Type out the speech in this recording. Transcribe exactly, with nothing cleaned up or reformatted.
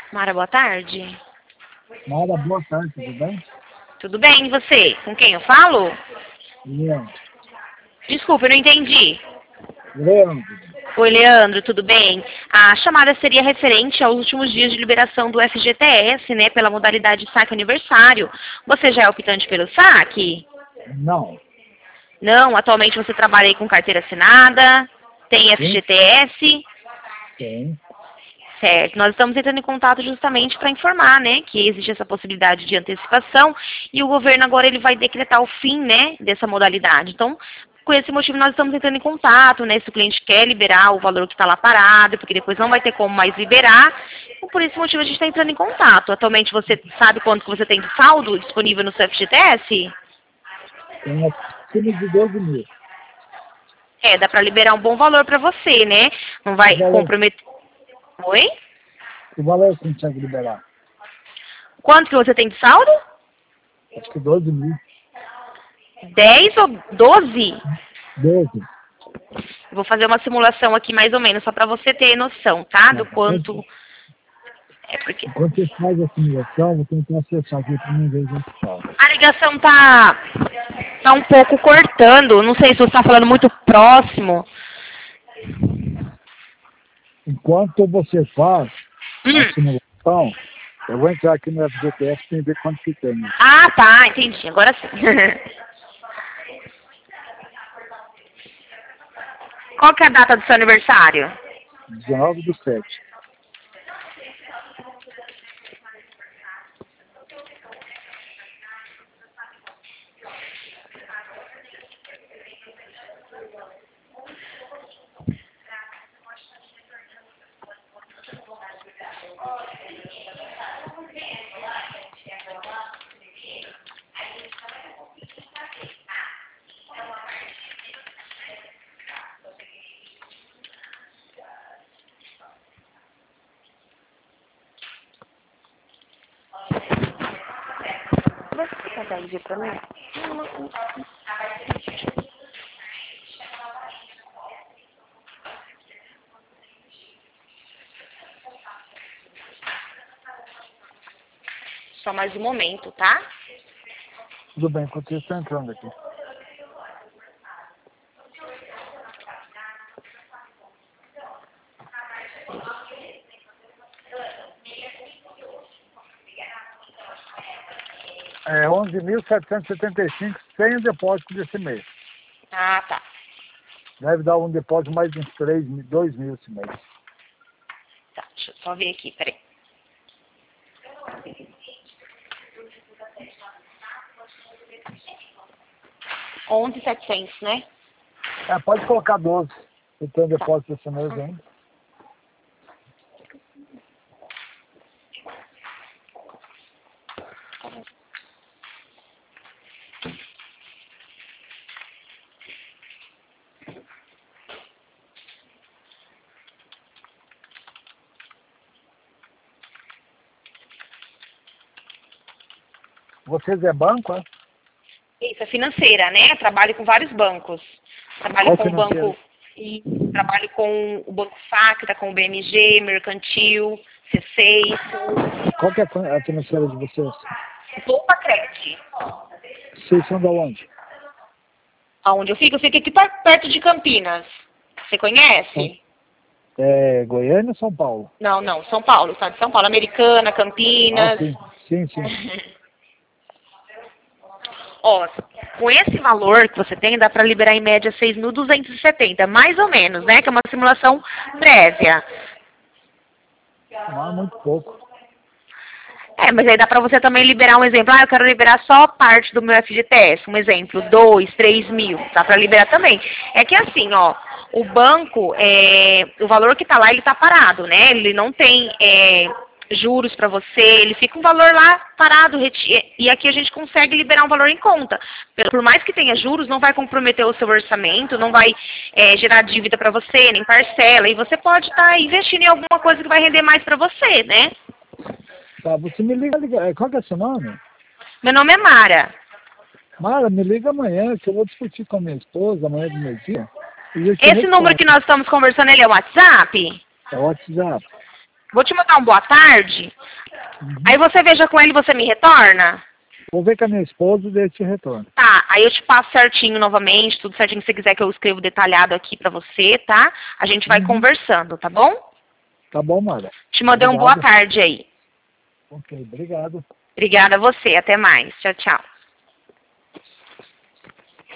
Mara, boa tarde. Mara, boa tarde, tudo bem? Tudo bem, e você? Com quem eu falo? Leandro. Desculpa, eu não entendi. Leandro. Oi, Leandro, tudo bem? A chamada seria referente aos últimos dias de liberação do F G T S, né, pela modalidade saque aniversário. Você já é optante pelo saque? Não. Não, atualmente você trabalha aí com carteira assinada, tem Sim? F G T S? Tem. Certo, nós estamos entrando em contato justamente para informar, né, que existe essa possibilidade de antecipação e o governo agora ele vai decretar o fim, né, dessa modalidade. Então, com esse motivo nós estamos entrando em contato, né, se o cliente quer liberar o valor que está lá parado, porque depois não vai ter como mais liberar. Então, por esse motivo a gente está entrando em contato. Atualmente você sabe quanto que você tem de saldo disponível no seu F G T S? Tem acima de doze mil. É, dá para liberar um bom valor para você, né? Não vai O valor, comprometer. Oi? o valor consegue liberar? Quanto que você tem de saldo? Acho que doze mil. dez ou doze? doze. Eu vou fazer uma simulação aqui mais ou menos, só para você ter noção, tá? Do Tá. quanto. É porque Enquanto você faz a simulação, vou tentar acessar aqui para mim ver o que fala. a ligação tá, tá um pouco cortando. Não sei se você está falando muito próximo. Enquanto você faz Hum. a simulação, eu vou entrar aqui no F G T S para ver quanto que tem. Ah, tá, entendi. Agora sim. Qual que é a data do seu aniversário? dezenove do sete. Você quer dar I D pra mim? Só mais um momento, tá? Tudo bem, enquanto isso, estou entrando aqui. É onze mil setecentos e setenta e cinco sem o depósito desse mês. Ah, tá. Deve dar um depósito mais de uns três, dois mil esse mês. Tá, deixa eu só ver aqui, peraí. onze mil e setecentos, né? É, pode colocar doze. Eu tenho depósito esse mês ainda. Vocês é banco, é? Isso, é financeira, né? Trabalho com vários bancos. Trabalho Qual com o financeira? banco. E trabalho com o Banco Sacra, com o B M G, Mercantil, C seis, Qual que é a financeira de vocês? Poupa Cred. Vocês são da onde? Aonde eu fico? Eu fico aqui per- perto de Campinas. Você conhece? É Goiânia ou São Paulo? Não, não, São Paulo, estado de São Paulo. Americana, Ah, Campinas. sim. Sim, sim. Ó, com esse valor que você tem, dá para liberar em média seis mil duzentos e setenta, mais ou menos, né? Que é uma simulação prévia. Não é muito pouco. É, mas aí dá para você também liberar um exemplo. Ah, eu quero liberar só parte do meu F G T S. Um exemplo, dois, três mil. Dá para liberar também. É que assim, ó, o banco, é, o valor que está lá, ele está parado, né? Ele não tem é, juros para você, ele fica um valor lá parado. reti- E aqui a gente consegue liberar um valor em conta. Por mais que tenha juros, não vai comprometer o seu orçamento, não vai é, gerar dívida para você, nem parcela. E você pode estar investindo em alguma coisa que vai render mais para você, né? Tá, você me liga, liga. Qual que é seu nome? Meu nome é Mara. Mara, me liga amanhã, que eu vou discutir com a minha esposa amanhã do meio-dia. E eu te Esse número respondo. que nós estamos conversando, ele é o WhatsApp? É o WhatsApp. Vou te mandar um boa tarde. Uhum. Aí você veja com ele e você me retorna? Vou ver com a minha esposa e daí eu te retorno. Tá, aí eu te passo certinho novamente, tudo certinho. Se você quiser que eu escrevo detalhado aqui pra você, tá? A gente vai Uhum. conversando, tá bom? Tá bom, Mara. Te mandei um boa tarde aí. Ok, obrigado. Obrigada a você. Até mais. Tchau, tchau.